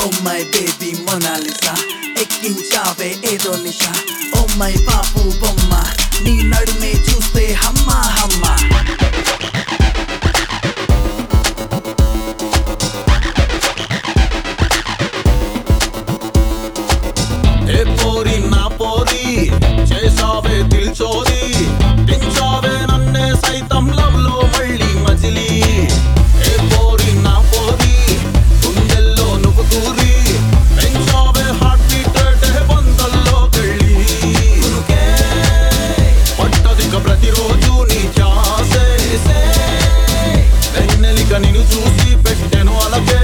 Oh my baby Mona Lisa ఎక్కించావే ఏదో నిషా Oh my బాపు బొమ్మ నీ నడుమే చూస్తే హమ్మా హమ్మా ఏ పోరి నా పోరి చేసావే దిల్ చోరీ దించావే నన్నే సైతం లవ్ లో మళ్ళీ మజిలీ ఏ పోరి నా పోరి గుండెల్లో నువ్వు దూరి పెంచావే హార్ట్ బీట్ రేటే వందల్లో కెళ్ళి పట్టదిక ప్రతిరోజు నీ ధ్యాసే వెన్నెలిక నిన్ను చూసి పెట్టెను అలకే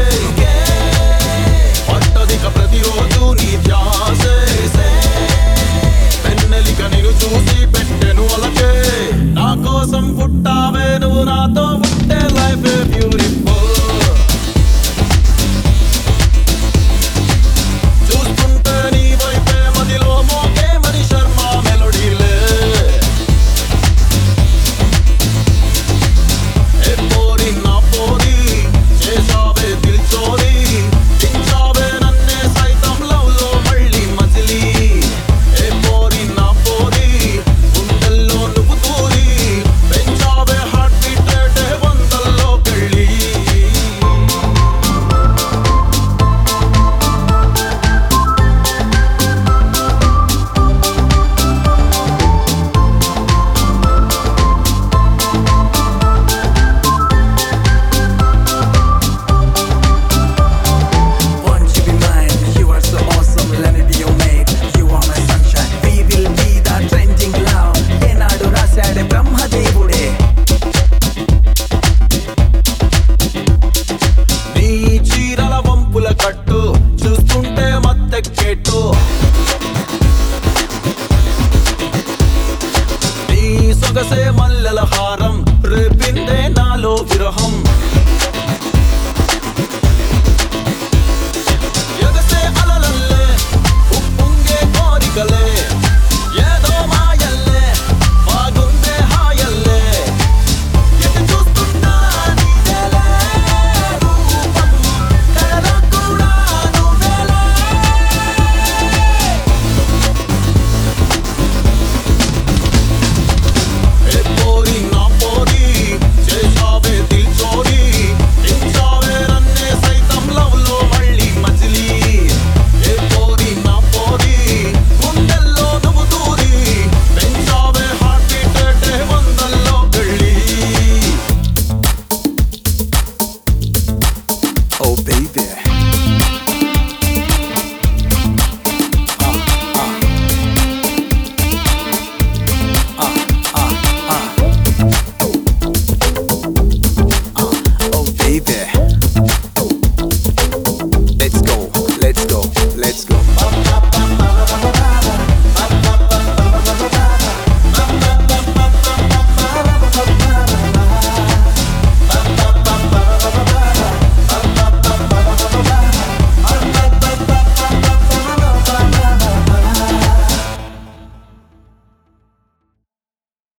పట్టదిక ప్రతిరోజు నీ ధ్యాసే వెన్నెలిక నిన్ను చూసి పెట్టెను అలకే నా కోసం పుట్టావే నువ్వు నాతో ఉంటే లైఫ్ బ్యూటిఫుల్ చూస్తుంటే నీ వైపే మదిలో మోగే మణి శర్మ మెలోడీలే ఏ పోరి నా పోరి చేసావే దిల్ చోరీ దించావే నన్నే సైతం లవ్ లో మళ్ళీ మజిలీ ఏ పోరి నా పోరి గుండెల్లో నువ్వు దూరి పెంచావే హార్ట్ బీట్ రేటే వందల్లో కెళ్ళి Won't you be mine? You are so awesome, let me be your mate. You are my sunshine, we will be the trending love. ఏనాడు రాశాడే బ్రహ్మదేవుడే నీ చీరల వంపుల కట్టు చూస్తుంటే మత్తెక్కేట్టు నీ సొగసే మల్లెల హారం రేపిందే నాలో విరహం